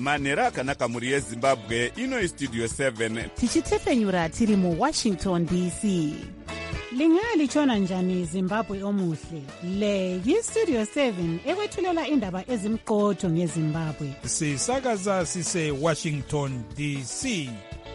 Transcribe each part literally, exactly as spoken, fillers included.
manhero akanaka mhuri yezimbabwe. Ino Studio seven tichitefenyura tiri muwashington D C. Lingalitshona njani Zimbabwe omuhle? Le yi-Studio seven ekwethulela indaba ezimqotho ngeZimbabwe. Sisakaza sise Washington D C.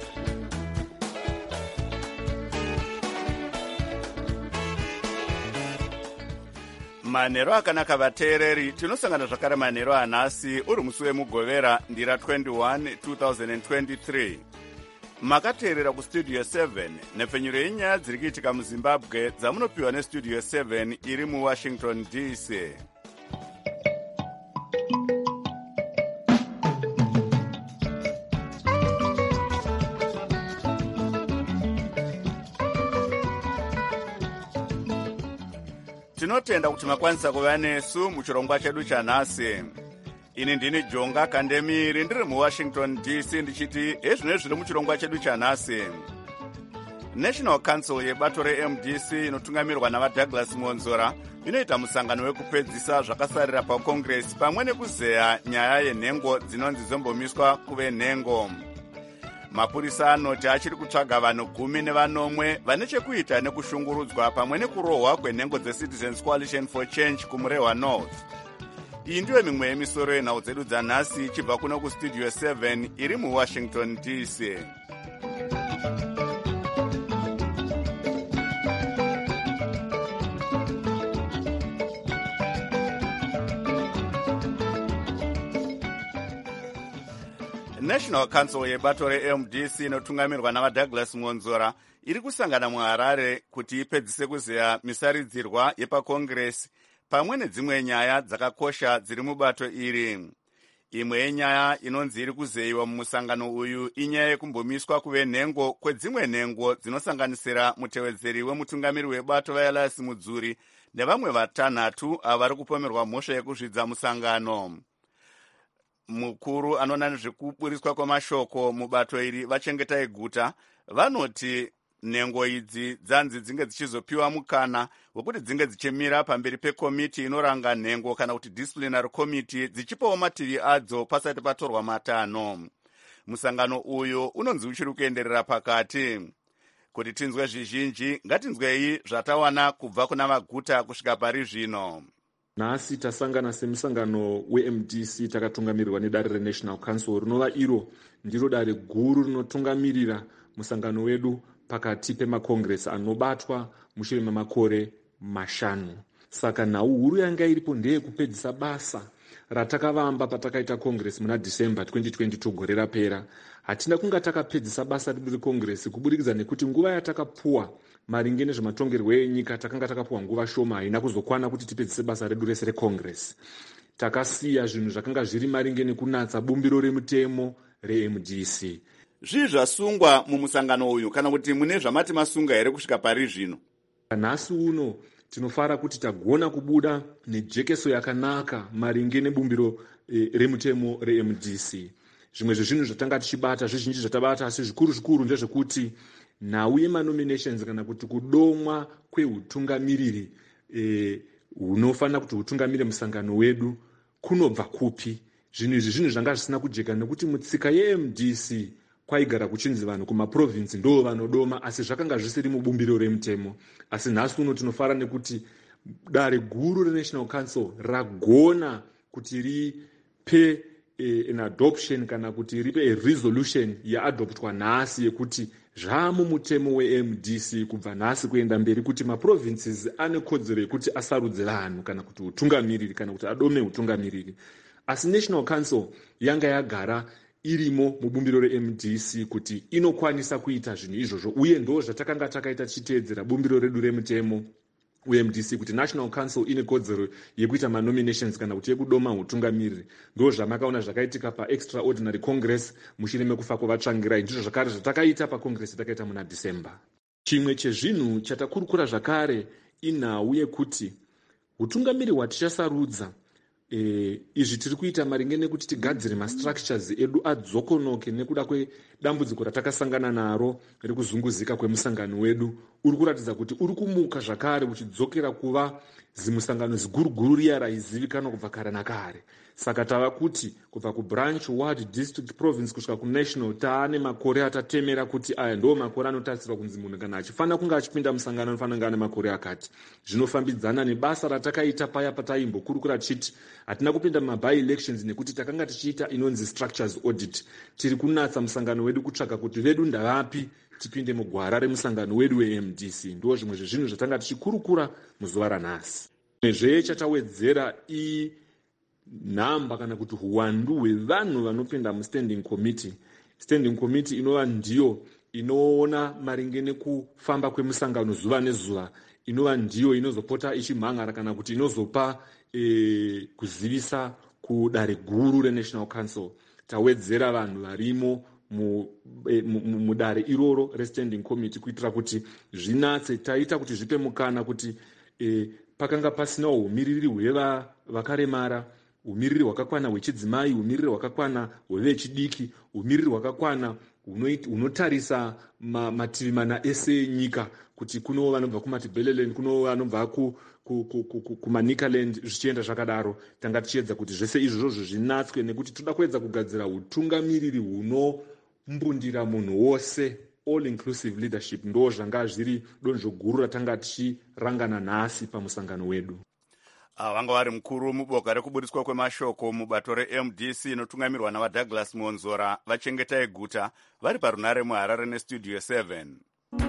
manhero akanaka vateereri, tinosangana zvakare manhero anhasi uri musi wemugovera ndira twenty-one two thousand twenty-three. Makateerera kustudio seven nepfenyuro yenyaya dziri kuitika muzimbabwe dzamunopiwa nestudio seven iri muwashington D C. Tinotenda kuti makwanisa kuva nesu muchirongwa chedu chanhasi. Ini ndini Jonga Kandemiri ndiri muWashington D C ndichiti ezvino zviri muchirongwa chedu chanhasi. National Council yebato re-M D C inotungamirwa navaDouglas Monzora inoita musangano wekupedzisa zvakasarira paCongress pamwe nekuzeya nyaya yenhengo dzinonzi dzombomiswa kuve nhengo. Mapurisa anoti achiri kutsvaga vanhu gumi nevanomwe vane chekuita nekushungurudzwa pamwe nekurohwa kwenhengo dzeCitizens Coalition for Change kumurehwa North. Iyi ndiyo mimwe yemisoro yenhau dzedu dzanhasi ichibva kuno kustudio seven iri muWashington D C. National Council yebato re-M D C inotungamirwa navaDouglas Monzora iri kusangana muHarare kuti ipedzise kuzeya misaridzirwa yepaCongress pamwe nedzimwe nyaya dzakakosha dziri mubato iri. Imwe yenyaya inonzi iri kuzeyiwa mumusangano uyu inyaya yekumbomiswa kuve nhengo kwedzimwe nhengo dzinosanganisira mutevedzeri wemutungamiri webato vaElias Mudzuri nevamwe vatanhatu ava vari kupomerwa mhosva yekuzvidza musangano. Mukuru anoona nezvekuburiswa kwamashoko mubato iri Vachengetai Guta vanoti nhengo idzi dzanzi dzinge dzichizopiwa mukana wekuti dzinge dzichimira pamberi pekomiti inoranga nhengo kana kuti disciplinary committee dzichipawo mativi adzo pasati patorwa matanho. Musangano uyu unonzi uchiri kuenderera pakati. Kuti tinzwe zvizhinji ngatinzwei zvatawana kubva kuna vaGuta kusvika pari zvino. Nhasi tasangana semusangano we-M D C takatungamirirwa nedare reNational Council rinova iro ndiro dare guru rinotungamirira musangano wedu pakati pemakongresi anobatwa mushure memakore mashanu. Saka nhau huru yanga iripo ndeyekupedzisa basa ratakavamba patakaita kongresi muna December twenty twenty-two gore rapera. Hatina kunga takapedzisa basa redu rekongresi kuburikidza nekuti nguva yatakapuwa maringe nezvematongerwo enyika takanga takapuwa nguva shoma haina kuzokwana kuti tipedzise basa redu rese rekongresi. Takasiya zvinhu zvakanga zviri maringe nekunatsa bumbiro remutemo re-M D C. Zvii zvasungwa mumusangano uyu kana kuti mune zvamati masunga here kusvika pari zvino? Nhasi uno tinofara kuti tagona kubuda nejekeso yakanaka maringe nebumbiro e, remutemo re-M D C. Zvimwe zvezvinhu zvatanga tichibata zvizhinji zvatabata asi zvikuru zvikuru ndezvekuti nhau yemanominations kana kuti kudomwa kweutungamiriri e, hunofanira kuti hutungamire musangano wedu kunobva kupi. Zvinhu izvi zvinhu zvanga zvisina kujeka nekuti mutsika ye-M D C kwaigara kuchinzi vanhu kumaprovinsi ndo vanodoma asi zvakanga zvisiri mubumbiro remutemo. Asi nhasi uno tinofara nekuti dare guru reNational Council ragona kuti ripe e, an adoption kana kuti ripe a resolution yaadoptwa nhasi yekuti zvamo mutemo we-M D C kubva nhasi kuenda mberi kuti maprovinces ane kodzero yekuti asarudze vanhu kana kuti utungamiriri kana kuti adome utungamiriri. Asi National Council yanga yagara irimo mubumbiro re-M D C kuti inokwanisa kuita zvinhu izvozvo uye ndo zvatakanga takaita tichiteedzera bumbiro redu remutemo we-M D C kuti National Council ine kodzero yekuita manominations kana kuti yekudoma utungamiriri. Ndo zvamakaona zvakaitika paextraordinary congress mushure mekufa kwavatsvangirai ndizvo zvakare zvatakaita pacongress takaita muna December. Chimwe chezvinhu chatakurukura zvakare inhau yekuti utungamiri hwatichasarudza E, izvi tiri kuita maringe nekuti tigadzire mastructures edu adzokonoke nekuda kwedambudziko ratakasangana naro rekuzunguzika kwemusangano wedu uri kuratidza kuti uri kumuka zvakare uchidzokera kuva zimusangano ziguruguru riya raizivikanwa kubva kare nakare. Saka tava kuti kubva kubranch, ward, district, province kusvika kunational taane makore atatemera kuti aya ndo makore anotarisirwa kunzi munhu kana achifanira kunge achipinda musangano anofanira kunge ane makore akati. Zvinofambidzana nebasa ratakaita paya pataimbokurukura tichiti hatina kupinda mumaby elections nekuti takanga tichiita inonzi structures audit. Tiri kunatsa musangano wedu kutsvaka kuti vedu ndavapi tipinde mugwara remusangano wedu we-M D C. Ndo zvimwe zvezvinhu zvatanga tichikurukura muzuva ranhasi. Zve chatawedzera i nhamba kana kuti uwandu hwevanhu vanopinda mustanding committee. Standing committee inova ndiyo inoona maringe nekufamba kwemusangano zuva nezuva, inova ndiyo inozopota ichimhangara kana kuti inozopa e, kuzivisa kudare guru reNational Council. Tawedzera vanhu varimo mudare iroro restanding committee kuitira kuti zvinatse, taita kuti zvipe mukana kuti e, pakanga pasina umiriri hweva vakaremara, umiriri hwakakwana hwechidzimai, umiriri hwakakwana hwevechidiki, umiriri hwakakwana unotarisa ma, mativi mana ese enyika, kuti kuno vanobva kumatibeleland, kuno vanobva ku, ku, ku, ku, ku, kumanikaland, zvichienda zvakadaro. Tanga tichiedza kuti zvese izvozvo zvinatswe nekuti toda kuedza kugadzira utungamiriri hunombundira munhu wose, all inclusive leadership. Ndo zvanga zviri donzvo guru ratanga tichirangana nhasi pamusangano wedu. Vanga vari mukuru muboka rekubudiswa kwemashoko mubato re-M D C inotungamirwa navaDouglas Monzora vachengetai guta vari parunare muHarare nestudio seven.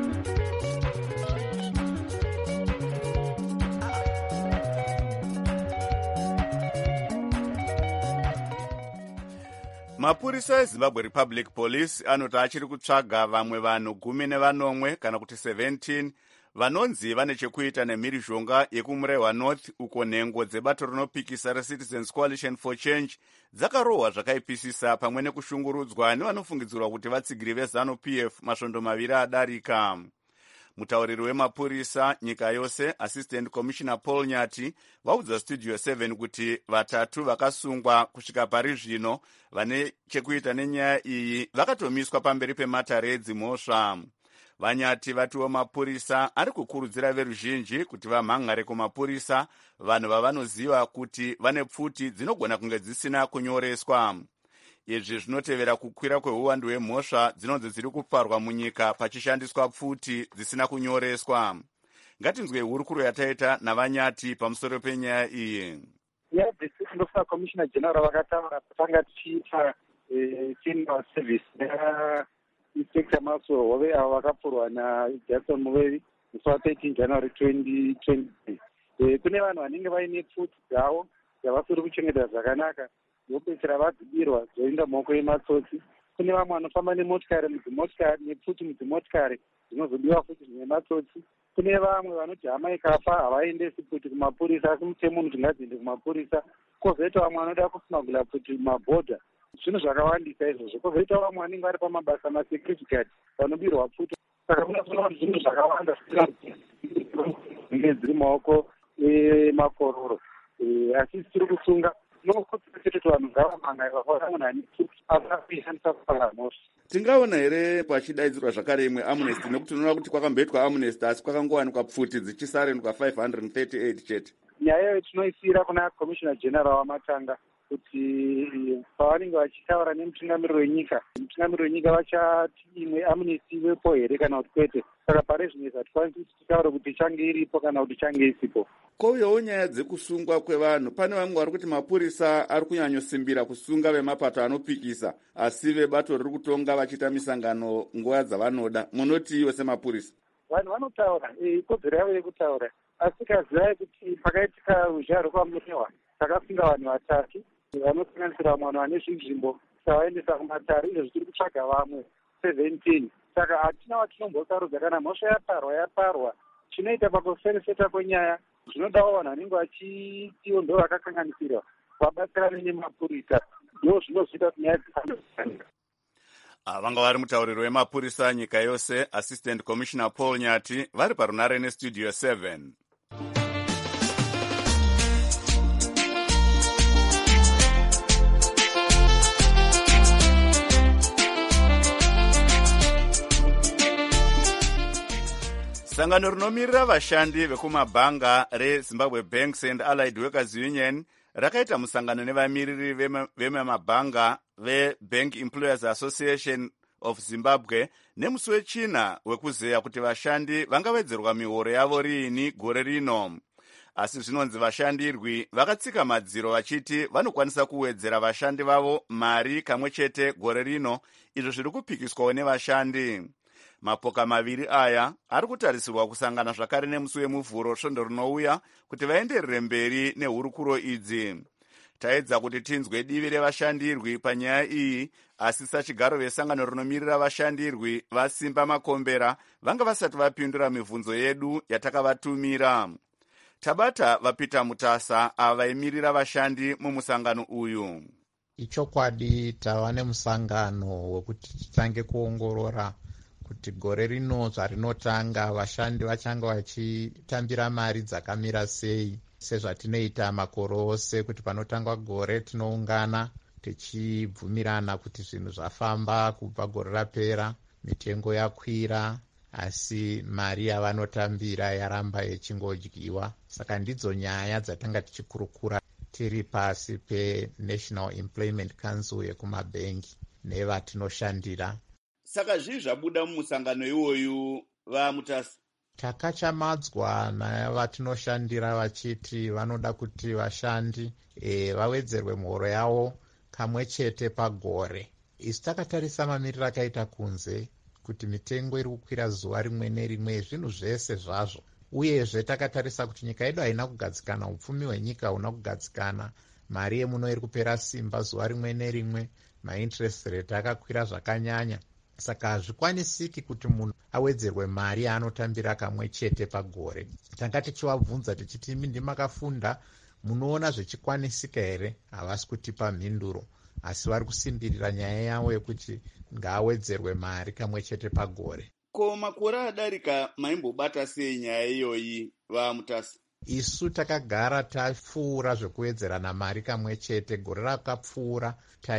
Mapurisa eZimbabwe Republic Police anoti achiri kutsvaga vamwe vanhu gumi nevanomwe kana kuti seventeen vanonzi vane chekuita nemhirizhonga yekumurehwa North uko nhengo dzebato rinopikisa reCitizens Coalition for Change dzakarohwa zvakaipisisa pamwe nekushungurudzwa nevanofungidzirwa kuti vatsigiri veZanu-P F masvondo maviri adarika. Mutauriri wemapurisa nyika yose, Assistant Commissioner Paul Nyati, vaudza Studio seven kuti vatatu vakasungwa kusvika pari zvino vane chekuita nenyaya iyi vakatomiswa pamberi pematare edzimhosva. Vanyati vatiwo mapurisa ari kukurudzira veruzhinji kuti vamhangare kumapurisa vanhu vavanoziva kuti vane pfuti dzinogona kunge dzisina kunyoreswa. Izvi zvinotevera kukwira kweuwandu hwemhosva dzinonzi dziri kuparwa munyika pachishandiswa pfuti dzisina kunyoreswa. Ngatinzwe hurukuro yataita navanyati pamusoro penyaya iyi. Yeah, the Chief Commissioner General vakataura patanga tichiita senior service inspector maso hove avo vakapfurwa naJackson Muvevi musi wa13 January twenty twenty. Kune vanhu vanenge vaine pfuti dzavo dzavasiri kuchengeta zvakanaka vopedzisira vadzibirwa dzoinda mumaoko ematsotsi. Kune vamwe vanofamba nemotikari mudzimotikari nepfuti mudzimotikari dzinozodiwa futi nematsotsi. Kune vamwe vanoti hama ikafa havaendesi pfuti kumapurisa asi mutemo uti ngadziende kumapurisa. Kwozoita vamwe vanoda kusmagula pfuti mumabhodha. Zvinhu zvakawandisa izvozvo. Kwozoita vamwe vanenge vari pamabasa masecurity guard vanobirwa pfuti. Saka kunazoona zvinhu zvakawanda zvinenge dziri maoko emakororo. Asi tiri kusunga nokuti vanhu ngavamhangai vakaonani asashandisa kupanga mhosva. Tingaona here pachidaidzirwa zvakare imwe amnesty nekuti unoona kuti kwakamboitwa amnesty asi kwakangowanikwa pfuti dzichisarenkwa five hundred thirty-eight chete. Nyaya iyo tinoisira kuna Commissioner General wamatanga kuti pavanenge vachitaura nemutungamiriro wenyika, mutungamiriro wenyika vachati imwe amnesty vepo here kana kuti kwete. Saka pare zvimwe hatikwanisi kutaura kuti ichange iripo kana kuti ichange isipo. Kouyawo nyaya dzekusungwa kwevanhu. Pane vamwe vari kuti mapurisa ari kunyanyosimbira kusunga vemapato anopikisa asi vebato riri kutonga vachiita misangano nguva dzavanoda. Munoti iwe semapurisa? Vanhu vanotaura, ikodzero yavo yekutaura. Asi kazivai kuti pakaitika uzha rwekwamurewa takasunga vanhu vatatu vanosanganisira vamwe vanhu vane zvinzvimbo tavaendesa kumatare. Izvo tiri kutsvaga vamwe seventeen. Saka hatina watinombosarudza kana mhosva yaparwa yaparwa. Chinoita pakufereseta kwenyaya zvinodawo vanhu vanenge vachitiwo ndo vakakanganisirwa vabatsirane nemapurisa. Ndo zvinozoita kuti nyaya dzifambisane. Vanga vari mutauriri wemapurisa nyika yose, Assistant Commissioner Paul Nyati, vari parunare nestudio seven. sangano rinomirira vashandi vekumabhanga rezimbabwe Banks and Allied Workers Union rakaita musangano nevamiriri vemamabhanga veBank Employers Association of Zimbabwe nemusi wechina wekuzeya kuti vashandi vangawedzerwa mihoro yavo riini gore rino. Asi zvinonzi vashandirwi vakatsika madziro vachiti vanokwanisa kuwedzera vashandi vavo mari kamwe chete gore rino, izvo zviri kupikiswawo nevashandi. Mapoka maviri aya ari kutarisirwa kusangana zvakare nemusi wemuvhuro svondo rinouya kuti vaenderere mberi nehurukuro idzi. Taedza kuti tinzwe divi revashandirwi panyaya iyi, asi sachigaro vesangano rinomirira vashandirwi vasimba makombera vanga vasati vapindura mibvunzo yedu yatakavatumira. Tabata vapita Mutasa ava vaimirira vashandi mumusangano uyu. Ichokwadi tava nemusangano wekuti titange kuongorora kuti gore rino zvarinotanga vashandi vachanga vachitambira mari dzakamira sei, sezvatinoita makore ose kuti panotangwa gore tinoungana tichibvumirana kuti zvinhu zvafamba kubva gore rapera, mitengo yakwira, asi mari yavanotambira yaramba yechingodyiwa. Saka ndidzo nyaya dzatanga tichikurukura tiri pasi peNational Employment Council yekumabhengi nevatinoshandira. Saka zvii zvabuda mumusangano iwoyu vaMutasa? Takachamadzwa navatinoshandira vachiti vanoda kuti vashandi e, vawedzerwe muhoro yavo kamwe chete pagore. Isu takatarisa mamiriro akaita kunze kuti mitengo iri kukwira zuva rimwe nerimwe, zvinhu zvese zvazvo. Uyezve takatarisa kuti nyika yedu haina kugadzikana, upfumi hwenyika hauna kugadzikana, mari yemuno iri kupera simba zuva rimwe nerimwe, mainterest rate akakwira zvakanyanya. Saka hazvikwanisiki kuti munhu awedzerwe mari yaanotambira kamwe chete pagore. Tanga tichivabvunza tichiti imi ndimakafunda, munoona zvichikwanisika here? Havasi kutipa mhinduro, asi vari kusimbirira nyaya yavo yekuti ngaawedzerwe mari kamwe chete pagore. Ko makore adarika maimbobata sei nyaya iyoyi vaMutasa? Isu takagara tapfuura zvekuwedzerana mari kamwe chete. Gore rakapfuura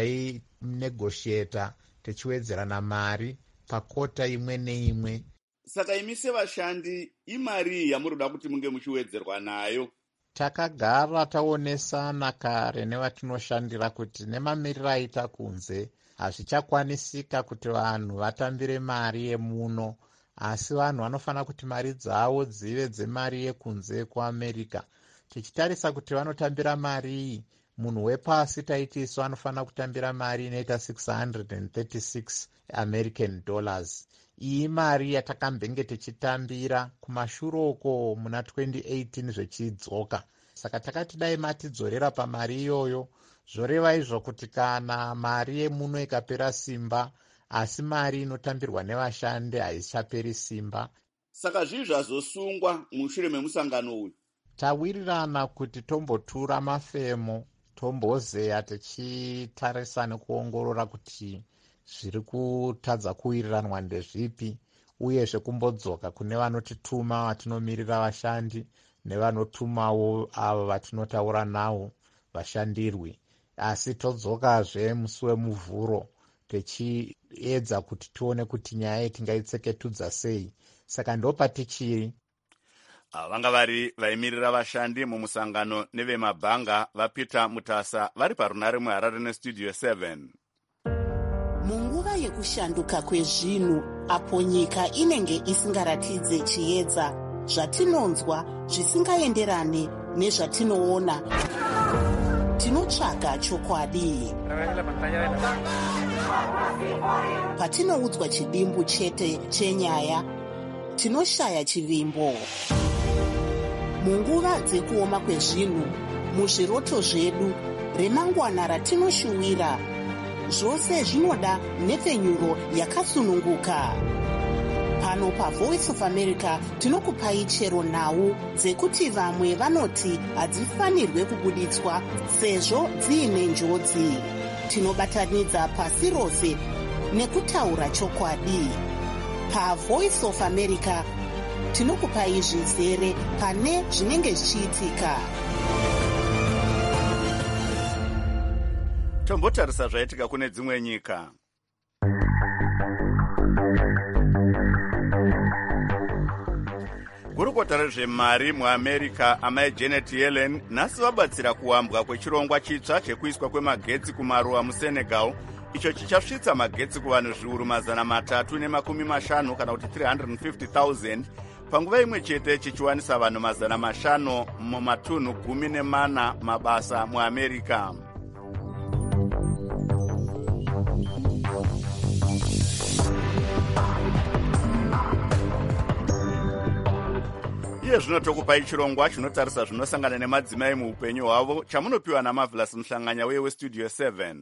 tainegotiata tichiwedzerana mari pakota imwe neimwe. Saka imi sevashandi imari yamuroda kuti munge muchiwedzerwa nayo? Takagara taonesana kare nevatinoshandira kuti nemamiriro aita kunze hazvichakwanisika kuti vanhu vatambire mari yemuno, asi vanhu vanofanira kuti mari dzavo dzive dzemari yekunze kuAmerica. Tichitarisa kuti vanotambira mari iyi, munhu wepasi taiti isu anofanira kutambira mari inoita six hundred thirty-six American dollars. Iyi mari yatakambenge tichitambira kumashuroko muna twenty eighteen zvichidzoka. Saka takati dai matidzorera pamari iyoyo, zvoreva izvo kuti kana mari yemuno ikapera simba, asi mari inotambirwa nevashandi haisichaperi simba. Saka zvii zvazosungwa mushure memusangano uyu? Tawirirana kuti tombotura mafemo, tombozeya tichitarisa nekuongorora kuti zviri kutadza kuwiriranwa ndezvipi, uyezve kumbodzoka kune vanotituma vatinomirira vashandi nevanotumawo avo vatinotaura navo vashandirwi. Asi todzokazve musi wemuvhuro tichiedza kuti tione kuti nyaya iyi tingaitseketudza sei. Saka ndopatichiri. Vanga vari vaimirira vashandi mumusangano nevemabhanga vaPita Mutasa vari parunare muHarare neStudio seven. Munguva yekushanduka kwezvinhu, apo nyika inenge isingaratidze chiedza, zvatinonzwa zvisingaenderane nezvatinoona, tinotsvaga chokwadi. Patinoudzwa chidimbu chete chenyaya, tinoshaya chivimbo. Munguva dzekuoma kwezvinhu, muzviroto zvedu, remangwana ratinoshuwira, zvose zvinoda nhepfenyuro yakasununguka. Pano paVoice of America tinokupai chero nhau dzekuti vamwe vanoti hadzifanirwe kubuditswa sezvo dziine njodzi. Tinobatanidza pasi rose nekutaura chokwadi. PaVoice of America tinokupai zvizere pane zvinenge zvichiitika. Tombotarisa zvaitika kune dzimwe nyika. gurukota rezvemari muamerica amai Janet Yellen nhasi vabatsira kuwambwa kwechirongwa chitsva chekuiswa kwemagetsi kumaruwa musenegal, icho chichasvitsa magetsi kuvanhu zviuru mazana matatu nemakumi mashanu kana kuti three hundred fifty thousand panguva imwe chete chichiwanisa vanhu mazana mashanu mumatunhu gumi nemana mabasa muamerica. iye zvino tokupai chirongwa chinotarisa zvinosangana nemadzimai muupenyu hwavo chamunopiwa naMarvelous Muhlanganya weye westudio seven.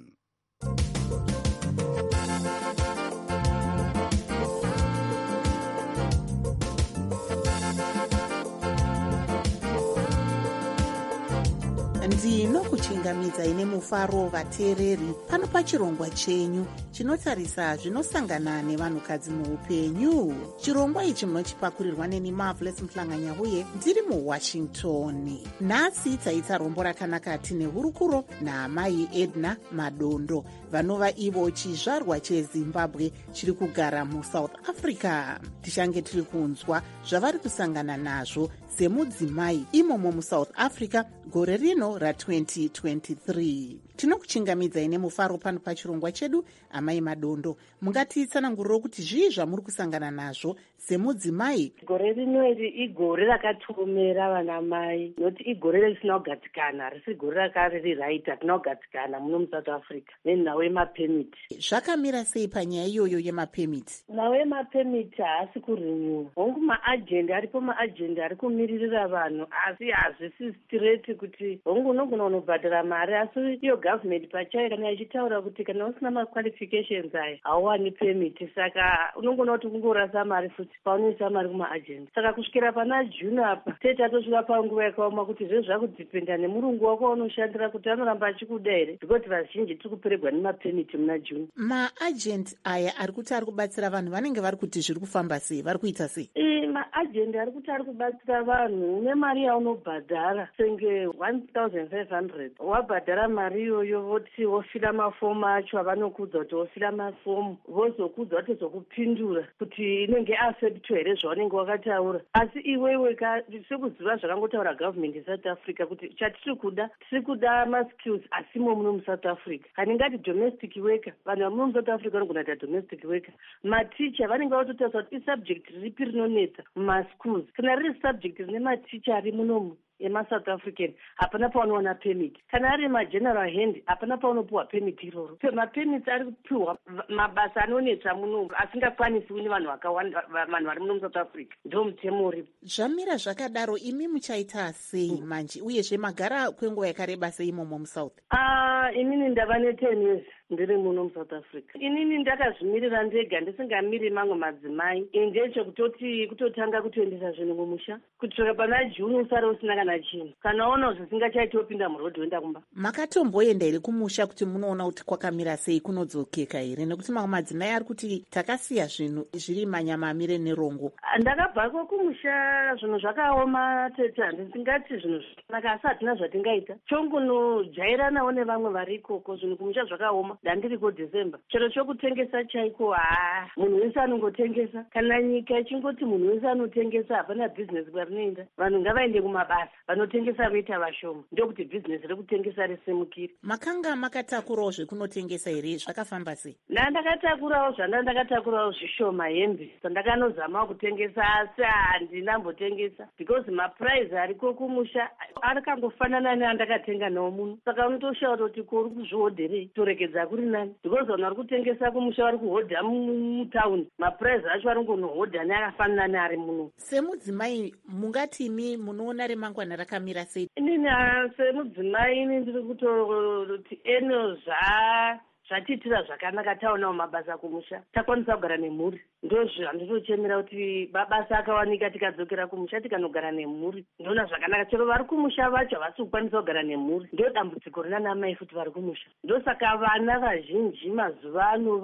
ndinokuchingamidzai nemufaro vateereri pano pachirongwa chenyu chinotarisa zvinosangana nevanhukadzi muupenyu. chirongwa ichi munochipakurirwa neni Marvelous Muhlanganya uye ndiri muwashington. nhasi taita rombo rakanaka tine hurukuro naamai Edna Madondo vanova ivo chizvarwa chezimbabwe chiri kugara muSouth Africa. tichange tiri kunzwa zvavari kusangana nazvo semudzimai imomo muSouth Africa gore rino ratwenty twenty-three. tinokuchingamidzai nemufaro pano pachirongwa chedu. amai Madondo, mungatitsananguriro kuti zvii zvamuri kusangana nazvo semudzimai? gore rino iri igore rakatiomera vana mai, noti igore risina kugadzikana, risi gore rakariri right hatina kugadzikana muno muSouth Africa nenhau yemapemiti. zvakamira sei panyaya iyoyo yemapemiti? nhau yemapemiti haasi kurinyiwa, hongu maajendi aripo, maajendi ari kumiririra vanhu, asi hazvisi straight kuti hongu unogona kunobhadhara mari, asi iyo government pachayo kana ichitaura kuti kana usina maqualifications aya hauwani pemiti, saka unogona kuti kungorasa mari futi paunoisa mari kumaajendi. saka kusvikira pana June apa tete atosvika panguva yakaoma kuti zve zvakudhipenda nemurungu wako waunoshandira kuti anoramba achikuda here, because vazhinji tiri kuperegwa nemapemiti muna June. maajendi aya ari kuti ari kubatsira vanhu vanenge vari kuti zviri kufamba sei, vari kuita sei? maajendi ari kuti ari kubatsira vanhu une mari yaunobhadhara senge one thousand five hundred. wabhadhara mari iyoyo voti wofila mafomu acho, avanokudza kuti wofila mafomu, vozokudza kuti zokupindura kuti inenge afeptwa here zvaunenge wakataura. asi iwewe sekuziva zvakangotaura government yeSouth Africa kuti chatiri kuda tiri kuda maskills asimo muno muSouth Africa. kani ngati domestic worker, vanhu vamuno muSouth Africa vanogona kuita domestic worker. maticha vanenge vatotaura kuti isubject ripi rinonetsa mumaschools. kana riri subject rine maticha ari munomu emaSouth African hapana paunowana pemiti, kana ari mageneral hand hapana paunopiwa pemiti iroro. mapemiti ari kupiwa mabasa anonetsa muno asingakwanisiwi nevanhu vakawanda, vanhu vari muno muSouth Africa. ndo mutemo uripo. zvamira zvakadaro imi muchaita sei manje, uyezve magara kwenguva yakareba sei imomo muSouth? Ah, inini ndava ne10 years ndiri muno muSouth Africa. inini ndakazvimirira ndega, ndisingamiri mamwe madzimai. ndechekutoti kutotanga kutoendesa zvinhu mumusha kutsvaka pana June usare usina kana chinhu, kana ona zvisingachaiti wopinda murodhi woenda kumba. makatomboenda here kumusha kuti munoona kuti kwakamira sei, kunodzokeka here? nekuti mamwe madzimai ari kuti takasiya zvinhu zviri manyama amire nerongo. ndakabvako kumusha zvinhu zvakaoma tete, handisingati zvinhu zvakanaka, asi hatina zvatingaita. chongunojairanawo nevamwe vari ikoko, zvinhu kumusha zvakaoma. ndandiriko December, chero chokutengesa chaiko haa munhu wese anongotengesa. kana nyika ichingoti munhu wese anotengesa hapana bhizinesi kwarinoenda. vanhu ngavaende kumabasa, vanotengesa voita vashoma, ndokuti bhizinesi rekutengesa risimukire. makanga makatakurawo zvekunotengesa here, zvakafamba sei? nda ndakatakurawo zvanda ndakatakurawo zvishoma hembe sandakanozamawo kutengesa, asi handinambotengesa because mapuraizi ariko kumusha arikangofanana neandakatenga nawo muno. saka unotoshaura kuti ko uri kuzvihodherei, torekedza kuri nani, because vanhu vari kutengesa kumusha vari kuhodha mutaundi, mapuraizi acho ari ngonohodha neakafanana neari muno. semudzimai mungati imi munoona remangwana rakamira sei? inini semudzimai ini ndiri kutoti eno zva zvatiitira zvakanaka, taonawo mabasa kumusha, takwanisa kugara nemhuri. ndozvandinochemera kuti mabasa akawanika tikadzokera kumusha tikanogara nemhuri, ndoona zvakanaka. chero vari kumusha vacho havasi kukwanisa kugara nemhuri, ndo dambudziko rina namai futi vari kumusha. ndosaka vana vazhinji mazuva ano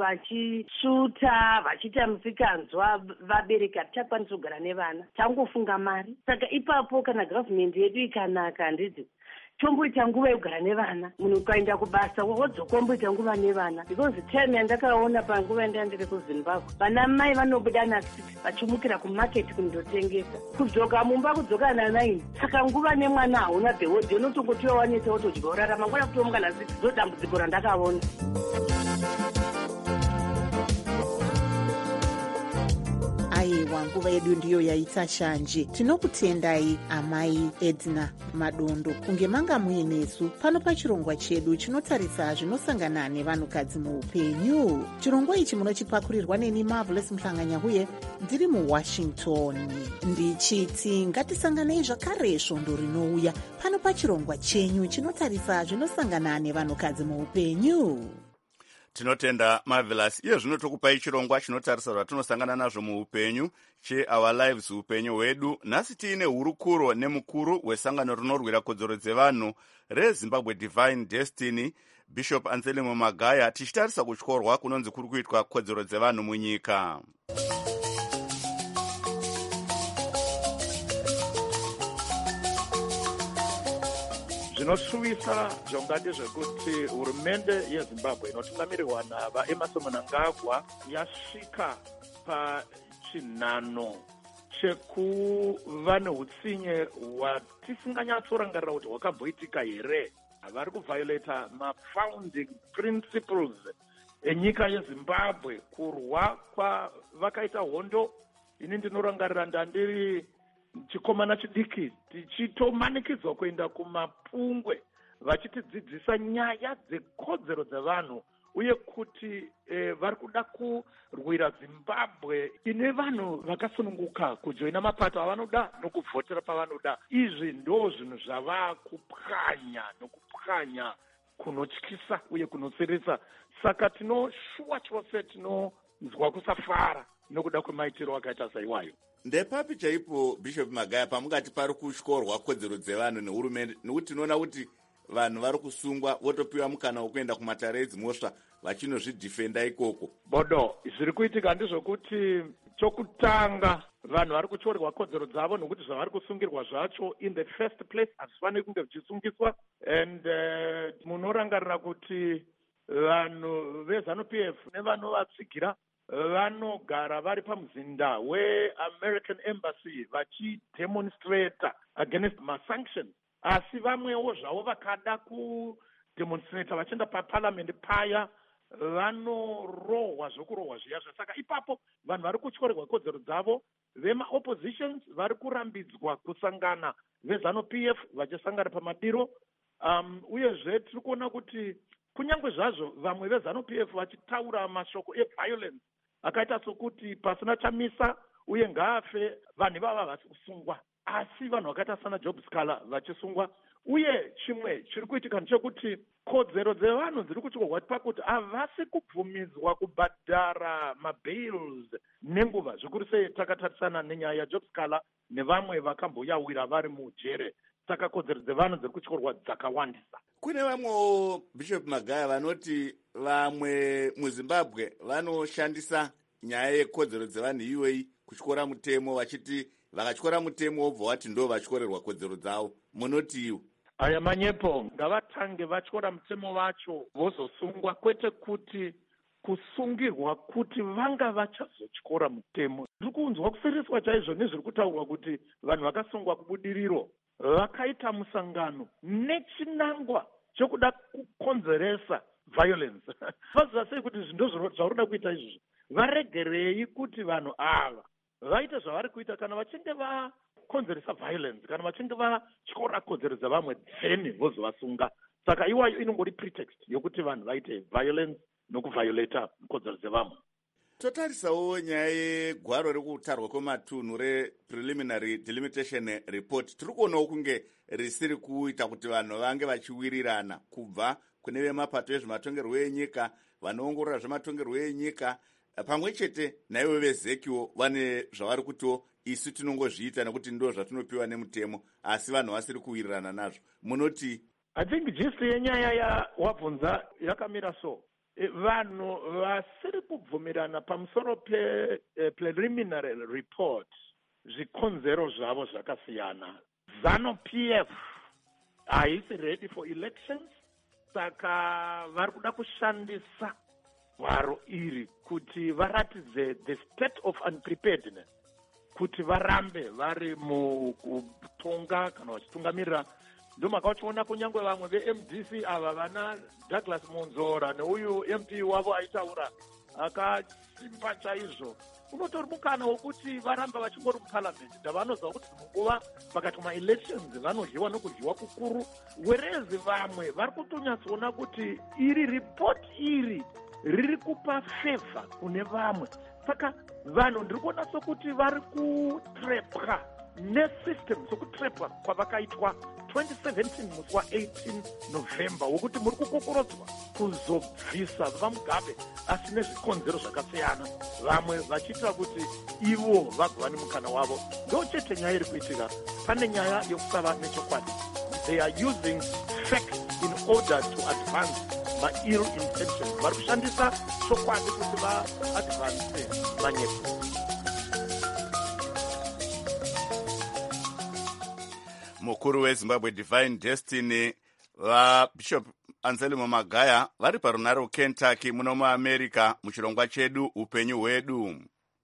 vachisvuta vachiita musikanzwa, vabereki hatichakwanisa kugara nevana, tangofunga mari. saka ipapo kana gavhmendi yedu ikanaka, handiti tomboita nguva yekugara nevana. Munhu ukaenda kubasa wodzoka womboita nguva nevana. Because term yandakaona panguva yandandiri kuZimbabwe, vana mai vanobuda nasix vachimukira kumaketi kundotengesa, kudzoka mumba kudzoka nanaini. Saka nguva nemwana hauna behodhi, unotongotiwa wanetsa wotodya worarama. Ngwana kutomuka nasix ndodambudziko randakaona. Aiwa, nguva yedu ndiyo yaita shanje. Tinokutendai amai Edna Madondo kunge manga muinesu pano pachirongwa chedu chinotarisa zvinosangana nevanhukadzi muupenyu. Chirongwa ichi munochipakurirwa neni Marvelous Mhlanganyahuye ndiri muWashington. Ndichiti ngatisanganei zvakare svondo rinouya pano pachirongwa chenyu chinotarisa zvinosangana nevanhukadzi muupenyu. Tinotenda Marvelous. Iyo zvino tokupai chirongwa chinotarisa zvatinosangana nazvo muupenyu cheOur Lives, upenyu hwedu. Nhasi tiine hurukuro nemukuru wesangano rinorwira kodzero dzevanhu reZimbabwe Divine Destiny, Bishop Anselmo Magaya, tichitarisa kutyorwa kunonzi kuri kuitwa kodzero dzevanhu munyika. Zvinosuvisa zvinonga ndezvekuti hurumende yeZimbabwe inotungamirirwa naVaemerson Mnangagwa yasvika pachinhano chekuva neutsinye hwatisinganyatsorangarira kuti hwakamboitika here. Vari kuviolata mafounding principles enyika yeZimbabwe. Kurwa kwavakaita hondo, ini ndinorangarira ndandiri chikomana chidiki tichitomanikidzwa kuenda kumapungwe vachitidzidzisa nyaya dzekodzero dzevanhu uye kuti eh, vari kuda kurwira Zimbabwe ine vanhu vakasununguka kujoina mapato avanoda nokuvhotera pavanoda. Izvi ndo zvinhu zvava kupwanya nokupwanya kunotyisa uye kunoseresa. Saka tinoshuwa chose tinonzwa kusafara nokuda kwemaitiro akaita saiwayo. Ndepapi chaipo Bishop Magaya pamungati pari kutyorwa kodzero dzevanhu nehurumende, nekuti tinoona kuti vanhu vari kusungwa votopiwa mukana wekuenda kumatare edzimhosva vachinozvidhifenda ikoko? Bodo, zviri kuitika ndezvokuti chokutanga vanhu vari kutyorwa kodzero dzavo nokuti zvavari kusungirwa zvacho in the first place hazvifaniri kunge zvichisungiswa. And uh, munorangarira kuti vanhu veZANU-P F nevanovatsigira vanogara vari pamuzinda weAmerican Embassy vachidemonstrata against masanctions, asi vamwewo zvavo vakada kudemonstrata vachienda paparliament paya vanorohwa zvokurohwa zviya. Saka ipapo vanhu vari kutyorerwa kodzero dzavo. Vemaoppositions vari kurambidzwa kusangana, veZANU-P F vachisangana pamadiro. Um, uyezve tiri kuona kuti kunyange zvazvo vamwe veZANU-P F vachitaura mashoko eviolence akaita sokuti pasina chamisa uye ngaafe vanhu ivava havasi kusungwa, asi vanhu vakaita sana Job Scala vachisungwa. Uye chimwe chiri kuitika ndechekuti kodzero dzevanhu dziri kutyorwa pakuti havasi kubvumidzwa kubhadhara mabails nenguva, zvikuru sei takatarisana nenyaya yaJob Scala nevamwe vakamboyawira vari mujere. Saka kodzero dzevanhu dziri kutyorwa dzakawandisa. Kune vamwewo Bishop Magaya vanoti vamwe muZimbabwe vanoshandisa nyaya yekodzero dzevanhu iyoyi kutyora mutemo, vachiti vakatyora mutemo wobva wati ndo vatyorerwa kodzero dzavo. Munoti iwo? Aya manyepo ngavatange vatyora mutemo vacho vozosungwa, kwete kuti kusungirwa kuti vanga vachazotyora mutemo. Ndiri kunzwa kusereswa chaizvo nezviri kutaurwa kuti vanhu vakasungwa kubudiriro vakaita musangano nechinangwa chokuda kukonzeresa violence. Vaziva sei kuti zvindo zvaurida kuita izvi? Varegerei kuti vanhu ava vaite zvavari kuita kana vachinge vakonzeresa violence, kana vachinge vatyora kodzero dzavamwe dzeni vozovasunga. Saka iwayo inongori pretext yokuti vanhu vaite violence nokuviolata kodzero dzevamwe. Totarisawo nyaya yegwaro rekutarwa kwematunhu repreliminary delimitation report. Tiri kuonawo kunge risiri kuita kuti vanhu vange vachiwirirana kubva kune vemapato ezvematongerwo enyika, vanoongorora zvematongerwo enyika, pamwe chete naivo vezekiwo vane zvavari kutiwo isu tinongozviita nekuti ndo zvatinopiwa nemutemo, asi vanhu vasiri kuwirirana nazvo. Munoti? I think gist yenyaya yawabvunza yakamira so. Vanhu vasiri kubvumirana pamusoro pe uh, preliminary report zvikonzero zvavo zvakasiyana. ZANU-P F haisi ready for elections. Saka vari kuda kushandisa hwaro iri kuti varatidze the state of unpreparedness, kuti varambe vari mukutonga kana vachitungamirira. Ndomaka vachiona kunyange vamwe ve-M D C ava vana Douglas Monzora neuyu M P wavo aitaura akasimba chaizvo, unotori mukana wokuti varamba vachingori muparliament ndavanoziva kuti munguva pakati ma-elections vanodyiwa nokudyiwa kukuru, whereas vamwe vari kutonyatsoona kuti iri report iri riri kupa favor kune vamwe. Saka vanhu ndiri kuona sokuti vari kutrepwa nesystem sokutrepwa kwavakaitwa twenty seventeen musi wa-eighteen November wokuti muri kukokorodzwa kuzobvisa vamugabe asi nezvikonzero zvakasiyana, vamwe vachiita kuti ivo vagova nemukana wavo. Ndo chete nyaya iri kuitika. Pane nyaya yokusava nechokwadi. They are using facts in order to advance ma-ill intentions. Vari kushandisa chokwadi kuti va-advance manyepo. Mukuru weZimbabwe Divine Destiny vaBishop Anselmo Magaya vari parunare Kentucky muno muAmerica muchirongwa chedu upenyu hwedu.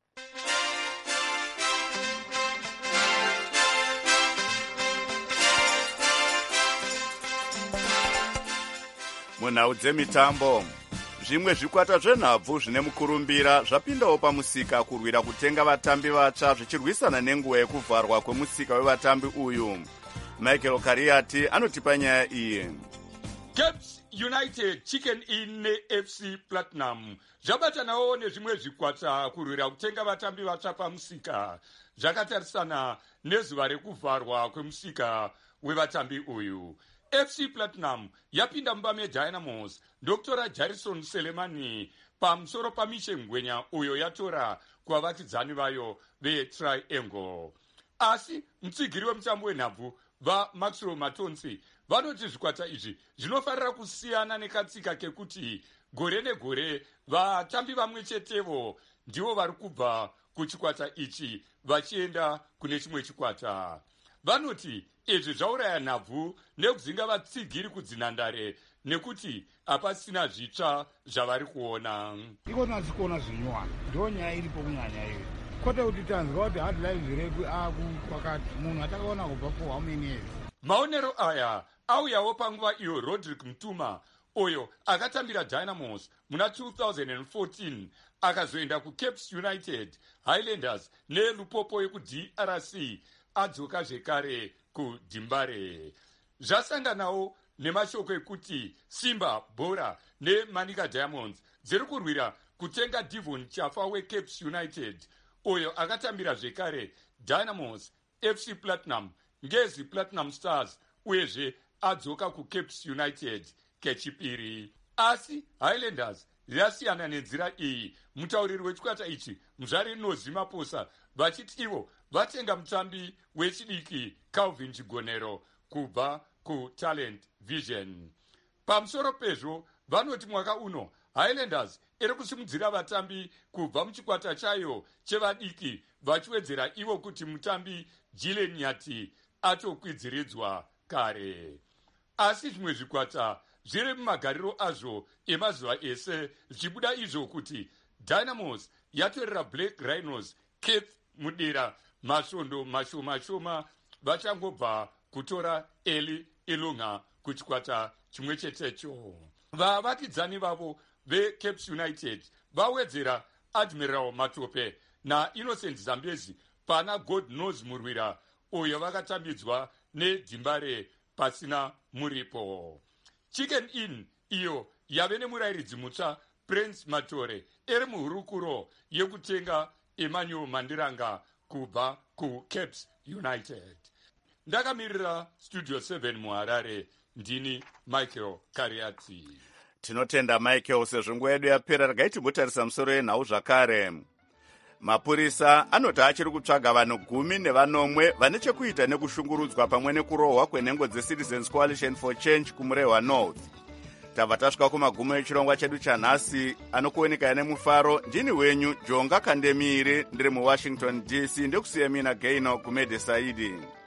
Munhau dzemitambo, zvimwe zvikwata zvenhabvu zvine mukurumbira zvapindawo pamusika kurwira kutenga vatambi vatsva zvichirwisana nenguva yekuvharwa kwemusika wevatambi uyu. Michael Kariati anotipa nyaya iyi. Caps United, Chicken Inn neF C Platinum zvabatanawo nezvimwe zvikwata kurwira kutenga vatambi vatsva pamusika zvakatarisana nezuva rekuvharwa kwemusika wevatambi uyu. F C Platinum yapinda mumba meDynamos Doctor Jarrison Selemani pamusoro pamishe ngwenya uyo yatora kuvavakidzani vayo veTriangle. Asi mutsigiri wemutambo wenhabvu vaMaxwell Matonsi vanoti zvikwata izvi zvinofanira kusiyana nekatsika kekuti gore negore vatambi vamwe chetevo ndivo vari kubva kuchikwata ichi vachienda kune chimwe chikwata. Vanoti izvi zvauraya nhabvu nekudzinga vatsigiri kudzinhandare nekuti hapasina zvitsva zvavari kuona. Iko tinasikuona zvinyuwana ndo nyaya iripo kunyanya iyo. Kwete kuti tanzwa kuti hard lives refu kwakati munhu atakaona kubva for how many years. Maonero aya auyawo panguva iyo Roderick Mtuma uyo akatambira Dynamos muna two thousand fourteen akazoenda kuCaps United, Highlanders neLupopo yekuD R C adzoka zvekare kuDimbare. Zvasanganawo nemashoko ekuti Simba Bora neManika Diamonds dziri kurwira kutenga Devon Chafa weCaps United uyo akatambira zvekare Dynamos, F C Platinum, Ngezi Platinum Stars uyezve adzoka kuCaps United kechipiri. Asi Highlanders yasiyana nenzira iyi. Mutauriri wechikwata ichi Mzvari Nozimaposa vachiti ivo vatenga mutambi wechidiki Calvin Chigonero kubva kuTalent Vision. Pamusoro pezvo vanoti mwaka uno Highlanders iri kusimudzira vatambi kubva muchikwata chayo chevadiki vachiwedzera ivo kuti mutambi Gilen Nyati atokwidziridzwa kare. Asi zvimwe zvikwata zviri mumagariro azvo emazuva ese zvichibuda izvo kuti Dynamos yatorera Black Rhinos Keith Mudira masvondo mashoma shoma vachangobva kutora Eli Ilunga kuchikwata chimwe chetecho. Vavakidzani vavo veCaps United vawedzera Admiral Matope naInnocent Zambezi pana God Knows Murwira uyo vakatambidzwa neDimbare pasina muripo. Chicken Inn iyo yave nemurayiridzi mutsva Prince Matore eri muhurukuro yekutenga Emmanuel Mandiranga kubva kuCaps United. Ndakamirira Studio seven muHarare, ndini Michael Kariati. Tinotenda Michael sezvo nguva yedu yapera. Regai timbotarisa musoro yenhau zvakare. Mapurisa anoti achiri kutsvaga vanhu gumi nevanomwe vane chekuita nekushungurudzwa pamwe nekurohwa kwenhengo dzeCitizens Coalition for Change kumurehwa North. Tabva tasvika kumagumo echirongwa chedu chanhasi. Anokuoneka nemufaro ndini wenyu Jonga Kandemiri ndiri muWashington D C ndekusiya mina Gaino Kumede Saidi.